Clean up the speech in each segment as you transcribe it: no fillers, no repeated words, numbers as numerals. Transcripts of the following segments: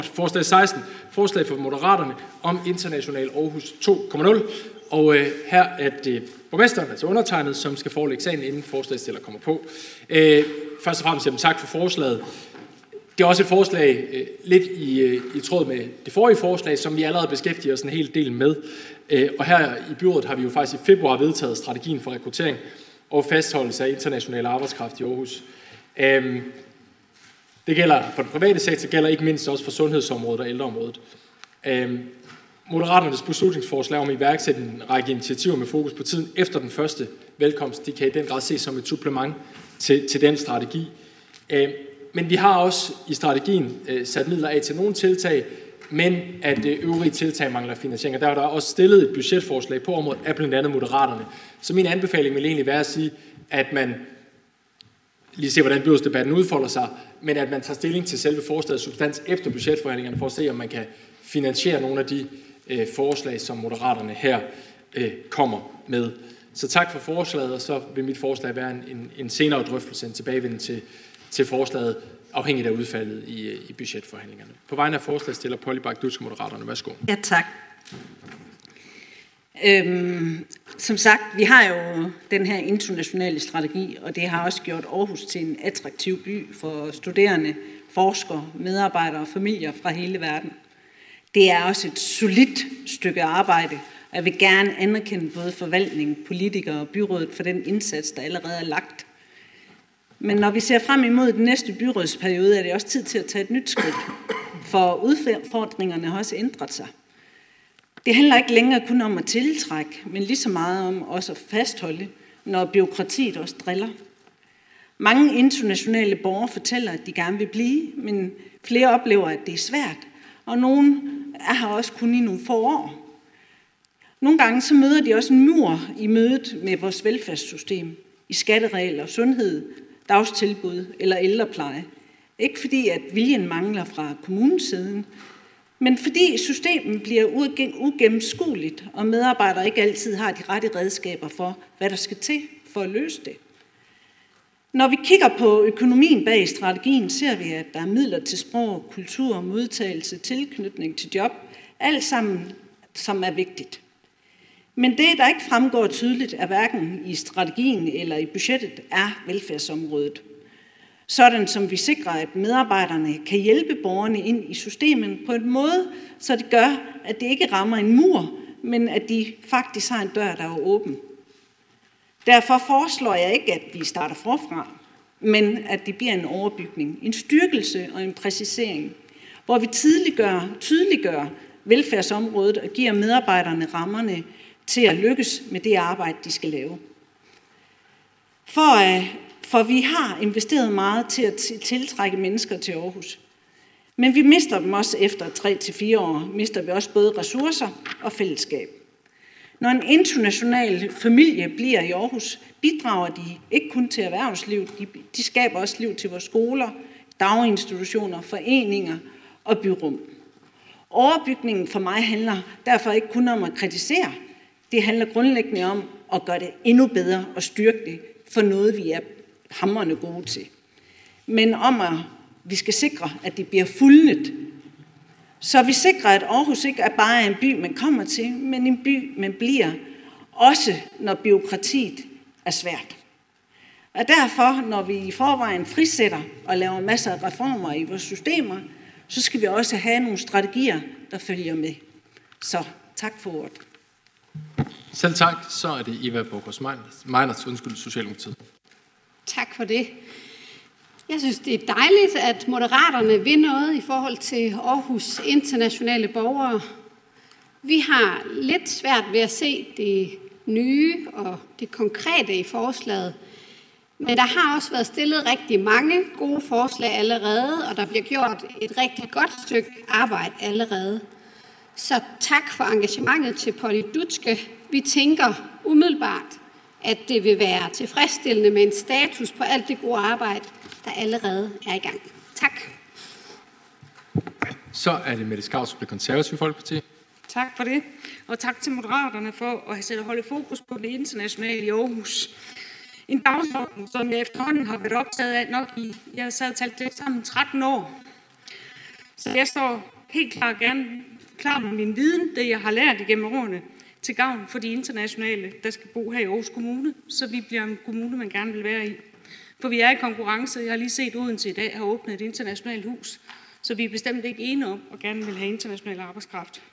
Forslag 16. Forslag for Moderaterne om International Aarhus 2.0. Og her er det borgmesteren, altså undertegnet, som skal forelægge sagen, inden forslagsstiller kommer på. Først og fremmest tak for forslaget. Det er også et forslag lidt i tråd med det forrige forslag, som vi allerede beskæftiger os en hel del med. Og her i byrådet har vi jo faktisk i februar vedtaget strategien for rekruttering og fastholdelse af international arbejdskraft i Aarhus. Det gælder for den private sektor, gælder ikke mindst også for sundhedsområdet og ældreområdet. Moderaternes beslutningsforslag om at iværksætte en række initiativer med fokus på tiden efter den første velkomst, de kan i den grad ses som et supplement til den strategi. Men vi har også i strategien sat midler af til nogle tiltag, men at øvrige tiltag mangler finansiering. Og der er der også stillet et budgetforslag på området af blandt andet Moderaterne. Så min anbefaling vil egentlig være at sige, at man lige se, hvordan byrådsdebatten udfolder sig, men at man tager stilling til selve forslagets substans efter budgetforhandlingerne, for at se, om man kan finansiere nogle af de forslag, som Moderaterne her kommer med. Så tak for forslaget, og så vil mit forslag være en senere drøftelse, en tilbagevending til forslaget, afhængigt af udfaldet i budgetforhandlingerne. På vegne af forslagsstiller Polly Bach-Dutske, Moderaterne. Værsgo. Ja, tak. Som sagt, vi har jo den her internationale strategi, og det har også gjort Aarhus til en attraktiv by for studerende, forskere, medarbejdere og familier fra hele verden. Det er også et solidt stykke arbejde, og jeg vil gerne anerkende både forvaltningen, politikere og byrådet for den indsats, der allerede er lagt. Men når vi ser frem imod den næste byrådsperiode, er det også tid til at tage et nyt skridt, for udfordringerne har også ændret sig. Det handler ikke længere kun om at tiltrække, men lige så meget om også at fastholde, når bureaukratiet også driller. Mange internationale borgere fortæller, at de gerne vil blive, men flere oplever, at det er svært, og nogle er her også kun i nogle få år. Nogle gange så møder de også en mur i mødet med vores velfærdssystem, i skatteregler, sundhed, dagstilbud eller ældrepleje. Ikke fordi, at viljen mangler fra kommunens side, men fordi systemet bliver ugennemskueligt, og medarbejdere ikke altid har de rette redskaber for, hvad der skal til for at løse det. Når vi kigger på økonomien bag strategien, ser vi, at der er midler til sprog, kultur, modtagelse, tilknytning til job, alt sammen, som er vigtigt. Men det, der ikke fremgår tydeligt, er hverken i strategien eller i budgettet, er velfærdsområdet. Sådan som vi sikrer, at medarbejderne kan hjælpe borgerne ind i systemet på en måde, så det gør, at det ikke rammer en mur, men at de faktisk har en dør, der er åben. Derfor foreslår jeg ikke, at vi starter forfra, men at det bliver en overbygning, en styrkelse og en præcisering, hvor vi tydeliggør velfærdsområdet og giver medarbejderne rammerne til at lykkes med det arbejde, de skal lave. For vi har investeret meget til at tiltrække mennesker til Aarhus. Men vi mister dem også efter 3-4 år, mister vi også både ressourcer og fællesskab. Når en international familie bliver i Aarhus, bidrager de ikke kun til erhvervslivet, de skaber også liv til vores skoler, daginstitutioner, foreninger og byrum. Overbygningen for mig handler derfor ikke kun om at kritisere, det handler grundlæggende om at gøre det endnu bedre og styrke det for noget, vi er hamrende gode til. Men om at vi skal sikre, at det bliver fuldnet. Så vi sikrer, at Aarhus ikke er bare en by, man kommer til, men en by, man bliver, også når bureaukratiet er svært. Og derfor, når vi i forvejen frisætter og laver masser af reformer i vores systemer, så skal vi også have nogle strategier, der følger med. Så tak for ordet. Selv tak. Så er det Eva Borgårds-Meiners, Socialdemokratiet. Tak for det. Jeg synes, det er dejligt, at Moderaterne vil noget i forhold til Aarhus internationale borgere. Vi har lidt svært ved at se det nye og det konkrete i forslaget. Men der har også været stillet rigtig mange gode forslag allerede, og der bliver gjort et rigtig godt stykke arbejde allerede. Så tak for engagementet til Polly Dutske. Vi tænker umiddelbart, at det vil være tilfredsstillende med en status på alt det gode arbejde, der allerede er i gang. Tak. Så er det Mette Skavs fra Det Konservative Folkeparti. Tak for det, og tak til Moderaterne for at holde fokus på det internationale i Aarhus. En dagsorden, som jeg efterhånden har været optaget af nok i, jeg sad og talte det sammen, 13 år. Så jeg står helt klart gerne klar med min viden, det jeg har lært igennem årene, til gavn for de internationale, der skal bo her i Aarhus Kommune, så vi bliver en kommune, man gerne vil være i. For vi er i konkurrence. Jeg har lige set Odense i dag har åbnet et internationalt hus, så vi er bestemt ikke enige om at gerne vil have international arbejdskraft.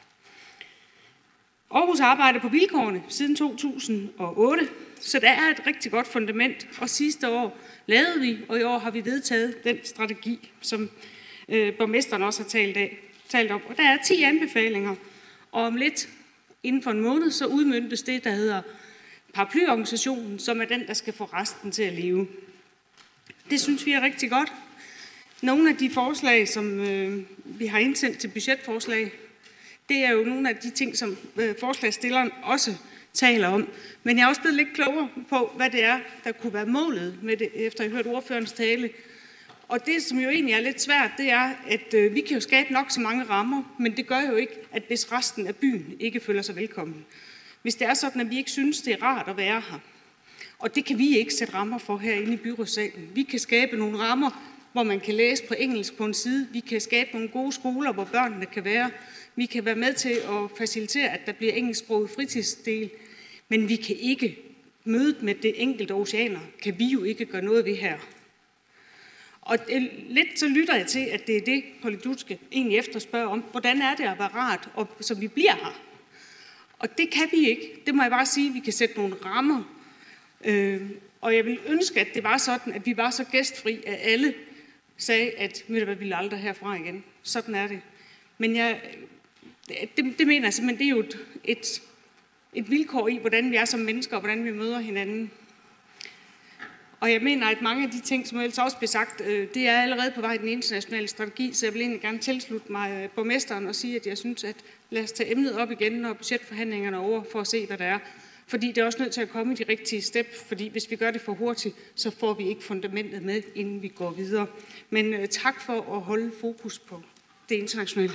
Aarhus arbejder på vilkårene siden 2008, så der er et rigtig godt fundament, og sidste år lavede vi, og i år har vi vedtaget den strategi, som borgmesteren også har talt om. Og der er 10 anbefalinger, og om lidt, inden for en måned, så udmøntes det, der hedder paraplyorganisationen, som er den, der skal få resten til at leve. Det synes vi er rigtig godt. Nogle af de forslag, som vi har indsendt til budgetforslag, det er jo nogle af de ting, som forslagsstilleren også taler om. Men jeg er også blevet lidt klogere på, hvad det er, der kunne være målet med det, efter jeg har hørt ordførerens tale. Og det, som jo egentlig er lidt svært, det er, at vi kan jo skabe nok så mange rammer, men det gør jo ikke, at hvis resten af byen ikke føler sig velkommen. Hvis det er sådan, at vi ikke synes, det er rart at være her, og det kan vi ikke sætte rammer for herinde i byrådssalen. Vi kan skabe nogle rammer, hvor man kan læse på engelsk på en side. Vi kan skabe nogle gode skoler, hvor børnene kan være. Vi kan være med til at facilitere, at der bliver engelsksproget fritidsdel. Men vi kan ikke mødet med det enkelte oceaner, kan vi jo ikke gøre noget ved her. Og lidt så lytter jeg til, at det er det, Polydutske egentlig efterspørger om. Hvordan er det at være rart, og så vi bliver her? Og det kan vi ikke. Det må jeg bare sige, vi kan sætte nogle rammer. Og jeg vil ønske, at det var sådan, at vi var så gæstfri, at alle sagde, at vi vil aldrig herfra igen. Sådan er det. Men det mener jeg simpelthen, det er jo et vilkår i, hvordan vi er som mennesker, og hvordan vi møder hinanden. Og jeg mener, at mange af de ting, som ellers også blev sagt, det er allerede på vej i den internationale strategi, så jeg vil egentlig gerne tilslutte mig borgmesteren og sige, at jeg synes, at lad os tage emnet op igen, når budgetforhandlingerne er over, for at se, hvad der er. Fordi det er også nødt til at komme i de rigtige step, fordi hvis vi gør det for hurtigt, så får vi ikke fundamentet med, inden vi går videre. Men tak for at holde fokus på det internationale.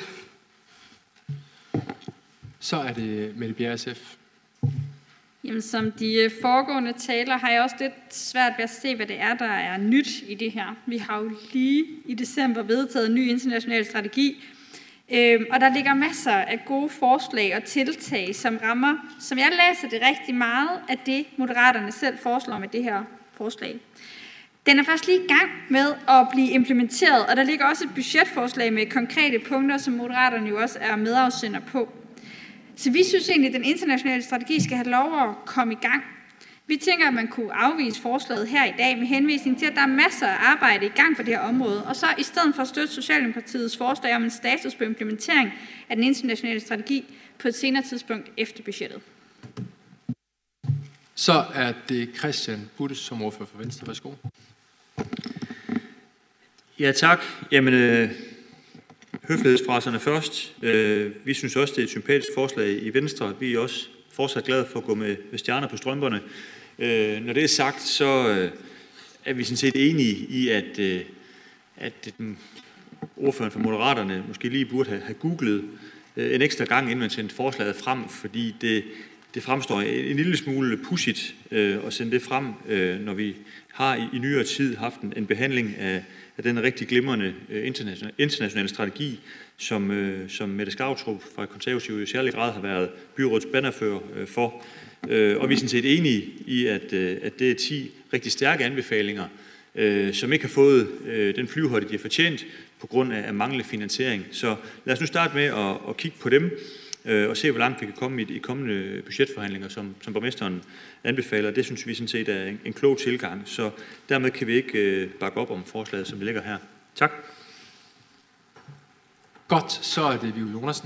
Så er det Mette Bjerre, SF. Jamen, som de foregående taler har jeg også lidt svært ved at se, hvad det er, der er nyt i det her. Vi har jo lige i december vedtaget en ny international strategi, og der ligger masser af gode forslag og tiltag, som rammer, som jeg læser det rigtig meget, af det Moderaterne selv foreslår med det her forslag. Den er først lige i gang med at blive implementeret, og der ligger også et budgetforslag med konkrete punkter, som Moderaterne jo også er medafsender på. Så vi synes egentlig, at den internationale strategi skal have lov at komme i gang. Vi tænker, at man kunne afvise forslaget her i dag med henvisning til, at der er masser af arbejde i gang på det her område, og så i stedet for at støtte Socialdemokratiets forslag om en status på implementering af den internationale strategi på et senere tidspunkt efter budgettet. Så er det Christian Buttes som ordfører for Venstre. Værsgo. Ja, tak. Jamen, høflighedsfraserne først. Vi synes også, det er et sympatisk forslag i Venstre. Vi er også fortsat glade for at gå med stjerner på strømperne. Når det er sagt, så er vi sådan set enige i, at ordføreren for Moderaterne måske lige burde have googlet en ekstra gang, inden man sendte forslaget frem, fordi det fremstår en lille smule pudsigt at sende det frem, når vi har i nyere tid haft en behandling af den rigtig glimrende internationale strategi, som Mette Skarptrup fra Konservative i særlig grad har været byrådets bannerfører for. Og vi er sådan set enige i, at det er 10 rigtig stærke anbefalinger, som ikke har fået den flyvehøjde, de har fortjent på grund af manglende finansiering. Så lad os nu starte med at kigge på dem og se, hvor langt vi kan komme i de kommende budgetforhandlinger, som borgmesteren anbefaler. Det synes vi sådan set er en klog tilgang, så dermed kan vi ikke bakke op om forslaget, som det ligger her. Tak. Godt, så er det Viggo Jonassen.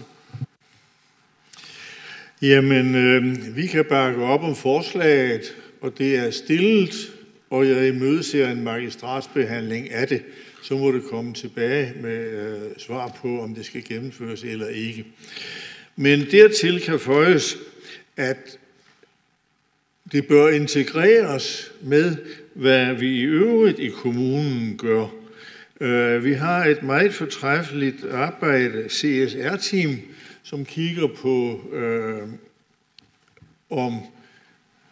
Jamen, vi kan bakke op om forslaget, og det er stillet, og jeg imødeser en magistratsbehandling af det. Så må det komme tilbage med svar på, om det skal gennemføres eller ikke. Men dertil kan føjes, at det bør integreres med, hvad vi i øvrigt i kommunen gør. Vi har et meget fortræffeligt arbejde, CSR-team, som kigger på, om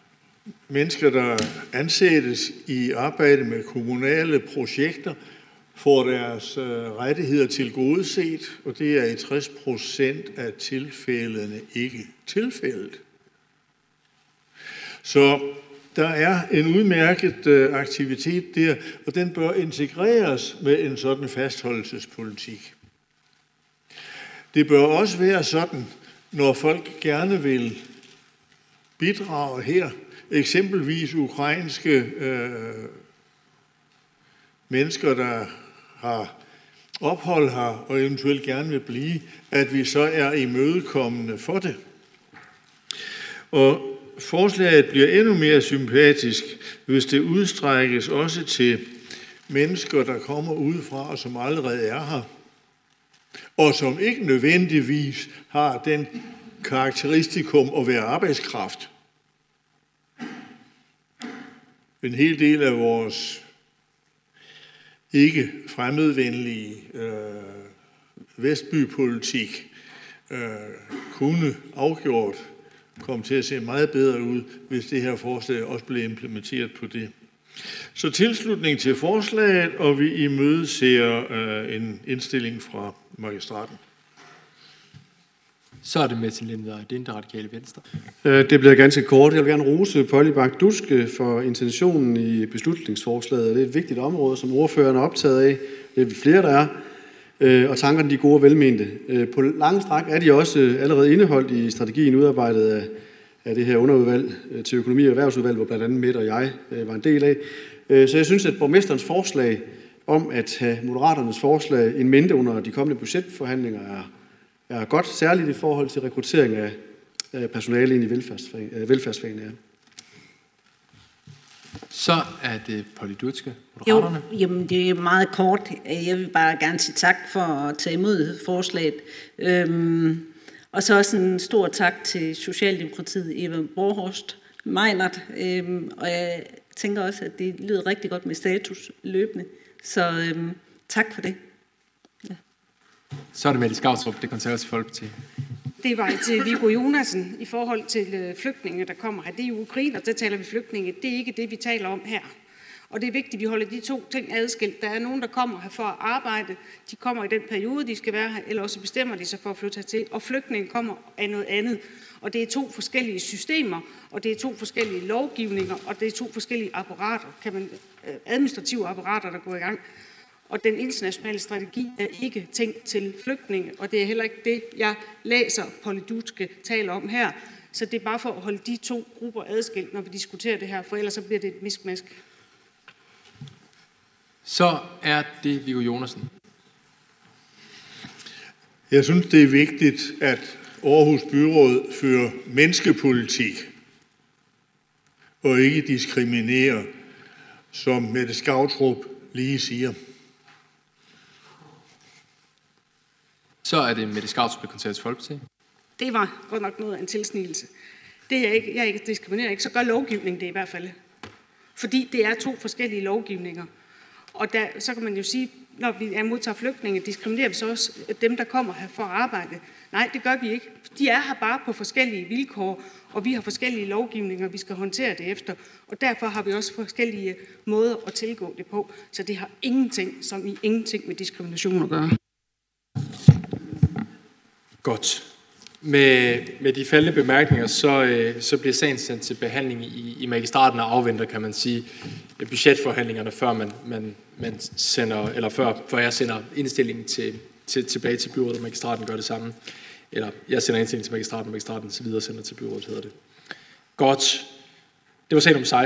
mennesker, der ansættes i arbejde med kommunale projekter, får deres rettigheder tilgodeset, og det er i 60% af tilfældene ikke tilfældet. Så der er en udmærket aktivitet der, og den bør integreres med en sådan fastholdelsespolitik. Det bør også være sådan, når folk gerne vil bidrage her, eksempelvis ukrainske mennesker, der har ophold her og eventuelt gerne vil blive, at vi så er imødekommende for det. Og forslaget bliver endnu mere sympatisk, hvis det udstrækkes også til mennesker, der kommer udefra og som allerede er her, og som ikke nødvendigvis har den karakteristikum at være arbejdskraft. En hel del af vores ikke fremmedvenlige vestbypolitik kunne afgjort komme til at se meget bedre ud, hvis det her forslag også blev implementeret på det. Så tilslutning til forslaget, og vi imødeser en indstilling fra magistraten. Så er det med til Linda, det Radikale Venstre. Det bliver ganske kort. Jeg vil gerne rose Polly Bak Duske for intentionen i beslutningsforslaget. Det er et vigtigt område, som ordføreren er optaget af. Det er vi flere, der er. Og tankerne de er gode og velmente. På lange stræk er de også allerede indeholdt i strategien udarbejdet af det her underudvalg til økonomi- og erhvervsudvalg, hvor blandt andet Mette og jeg var en del af. Så jeg synes, at borgmesterens forslag om at have Moderaternes forslag in mente under de kommende budgetforhandlinger er godt, særligt i forhold til rekruttering af personale ind i velfærdsfagene. Ja. Så er det Polly Dutske, Moderaterne. Jo, jamen det er meget kort. Jeg vil bare gerne sige tak for at tage imod forslaget. Og så også en stor tak til Socialdemokratiet, Eva Borghorst Meinert. Og jeg tænker også, at det lyder rigtig godt med status løbende. Så tak for det. Ja. Så er det Mette Skautrup, Det Konservative Folkeparti. Det var til Viggo Jonassen i forhold til flygtninge, der kommer her. Det er jo Ukraine, og der taler vi flygtninge. Det er ikke det, vi taler om her. Og det er vigtigt, at vi holder de to ting adskilt. Der er nogen, der kommer her for at arbejde. De kommer i den periode, de skal være her, eller også bestemmer de sig for at flytte hertil. Og flygtninge kommer af noget andet. Og det er to forskellige systemer, og det er to forskellige lovgivninger, og det er to forskellige apparater, administrative apparater, der går i gang. Og den internationale strategi er ikke tænkt til flygtninge, og det er heller ikke det, jeg læser Polly Dutske taler om her. Så det er bare for at holde de to grupper adskilt, når vi diskuterer det her, for ellers så bliver det et miskmask. Så er det Viggo Jonassen. Jeg synes, det er vigtigt, at Aarhus Byråd fører menneskepolitik og ikke diskriminerer, som Mette Skautrup lige siger. Så er det Mette Skautrup, Det Konservative Folkeparti. Det var godt nok noget af en tilsnigelse. Det er ikke, jeg ikke diskriminerer ikke, så gør lovgivningen det i hvert fald. Fordi det er to forskellige lovgivninger. Og så kan man jo sige, når vi modtager flygtninge, diskriminerer vi så også dem, der kommer her for at arbejde. Nej, det gør vi ikke. De er her bare på forskellige vilkår, og vi har forskellige lovgivninger, vi skal håndtere det efter. Og derfor har vi også forskellige måder at tilgå det på. Så det har ingenting med diskrimination at gøre. Godt. Med de faldende bemærkninger, så bliver sagen sendt til behandling i magistraten og afventer, kan man sige, budgetforhandlingerne, før man sender, eller før jeg sender indstillingen tilbage til byrådet, og magistraten gør det samme. Eller jeg sender indstillingen til magistraten, og magistraten så videre sender til byrådet, hedder det. Godt. Det var sagen om 16.